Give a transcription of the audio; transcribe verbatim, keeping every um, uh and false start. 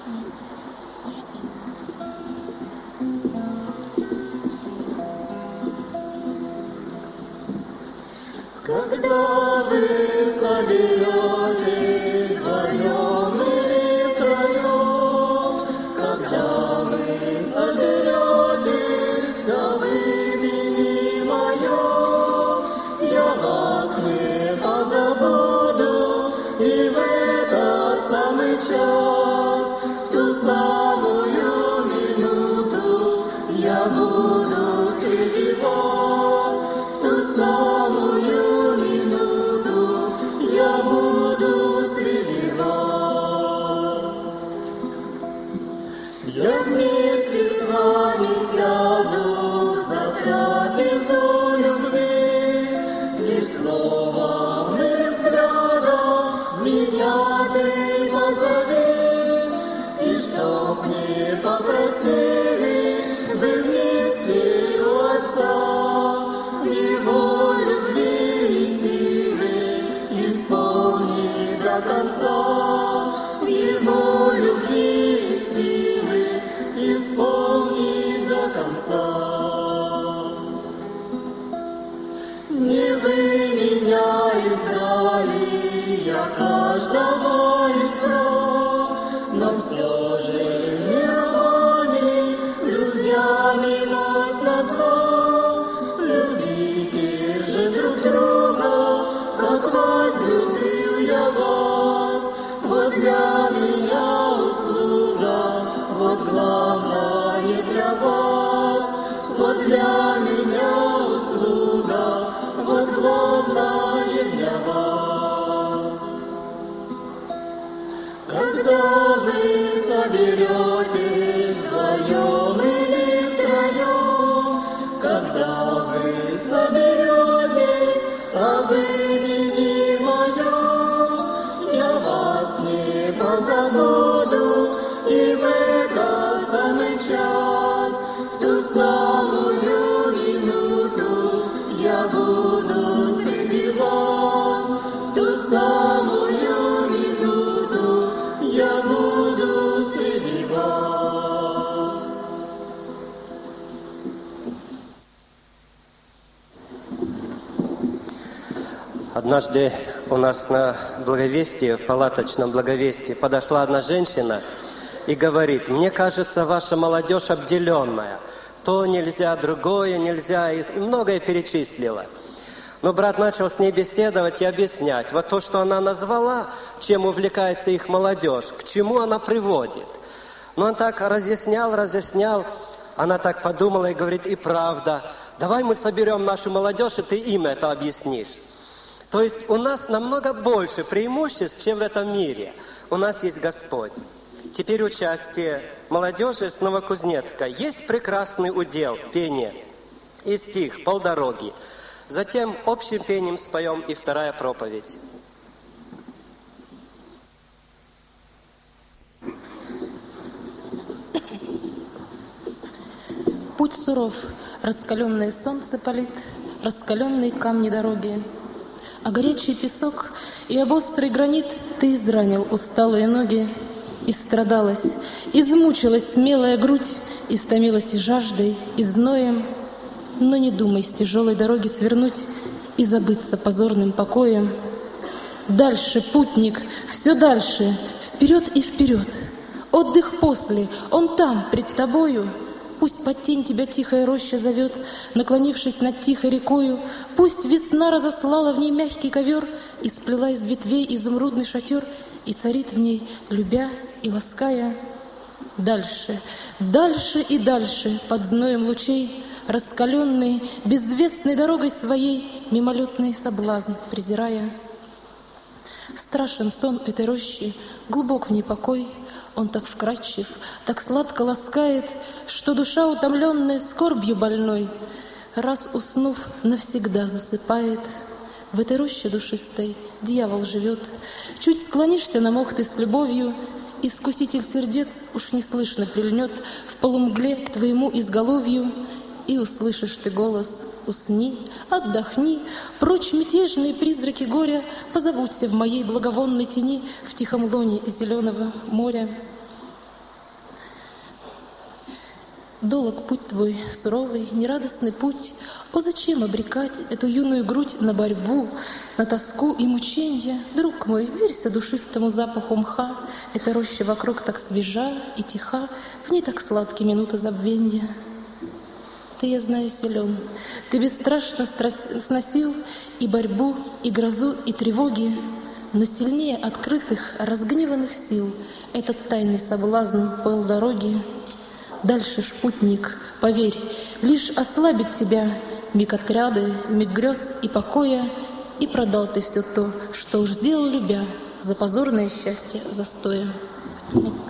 Когда вы соберетесь вдвоем или втроем, когда вы соберетесь об имени моем, я вас не позабуду, и в этот самый час, в ту самую минуту, я буду среди вас, в ту самую я буду среди вас. Я вместе с вами сяду за трапезу любви, лишь словом и взглядом меня ты позови, и чтоб не попросили вы вместе у Отца Его любви и силы, исполни до конца, в Его любви и силы, исполни до конца. Не вы меня избрали, я каждого избрал, но все же не вами, друзьями нас назвал. Любите же друг друга, как возлюбил я вас, вот для меня услуга, вот главное для вас, вот для меня услуга, вот главное для вас. Когда вы соберетесь вдвоем или втроем, когда вы соберетесь об имени моем, я вас не позабуду, и в этот самый час, в ту самую минуту, я буду среди вас, в ту самую минуту, я буду среди вас. Однажды у нас на благовестии, в палаточном благовестии, подошла одна женщина и говорит: мне кажется, ваша молодежь обделенная. То нельзя, другое нельзя, и многое перечислила. Но брат начал с ней беседовать и объяснять. Вот то, что она назвала, чем увлекается их молодежь, к чему она приводит. Но он так разъяснял, разъяснял. Она так подумала и говорит: и правда, давай мы соберем нашу молодежь, и ты им это объяснишь. То есть у нас намного больше преимуществ, чем в этом мире. У нас есть Господь. Теперь участие молодежи с Новокузнецка. Есть прекрасный удел, пение и стих «Полдороги». Затем общим пением споем и вторая проповедь. Путь суров, раскаленное солнце палит, раскаленные камни дороги. А горячий песок и об острый гранит ты изранил усталые ноги. Истрадалась, измучилась смелая грудь, истомилась и жаждой, и зноем. Но не думай с тяжелой дороги свернуть и забыться позорным покоем. Дальше, путник, все дальше, вперед и вперед. Отдых после, он там, пред тобою. Пусть под тень тебя тихая роща зовет, наклонившись над тихой рекою. Пусть весна разослала в ней мягкий ковер и сплела из ветвей изумрудный шатер, и царит в ней, любя и лаская. Дальше, дальше и дальше, под зноем лучей, раскаленный, безвестной дорогой своей, мимолетный соблазн презирая. Страшен сон этой рощи, глубок в ней покой. Он так вкрадчив, так сладко ласкает, что душа, утомленная скорбью больной, раз уснув, навсегда засыпает. В этой роще душистой дьявол живет. Чуть склонишься на мох ты с любовью, искуситель сердец уж неслышно прильнет в полумгле к твоему изголовью, и услышишь ты голос: усни, отдохни, прочь мятежные призраки горя, позабудься в моей благовонной тени в тихом лоне зеленого моря. Долог путь твой, суровый, нерадостный путь. О, зачем обрекать эту юную грудь на борьбу, на тоску и мученья? Друг мой, верься душистому запаху мха. Эта роща вокруг так свежа и тиха, в ней так сладки минуты забвенья. Ты, я знаю, силен, ты бесстрашно страс- сносил и борьбу, и грозу, и тревоги, но сильнее открытых, разгневанных сил этот тайный соблазн пыл дороги. Дальше ж, путник, поверь, лишь ослабит тебя миг отряды, миг грез и покоя, и продал ты все то, что уж сделал, любя, за позорное счастье застоя.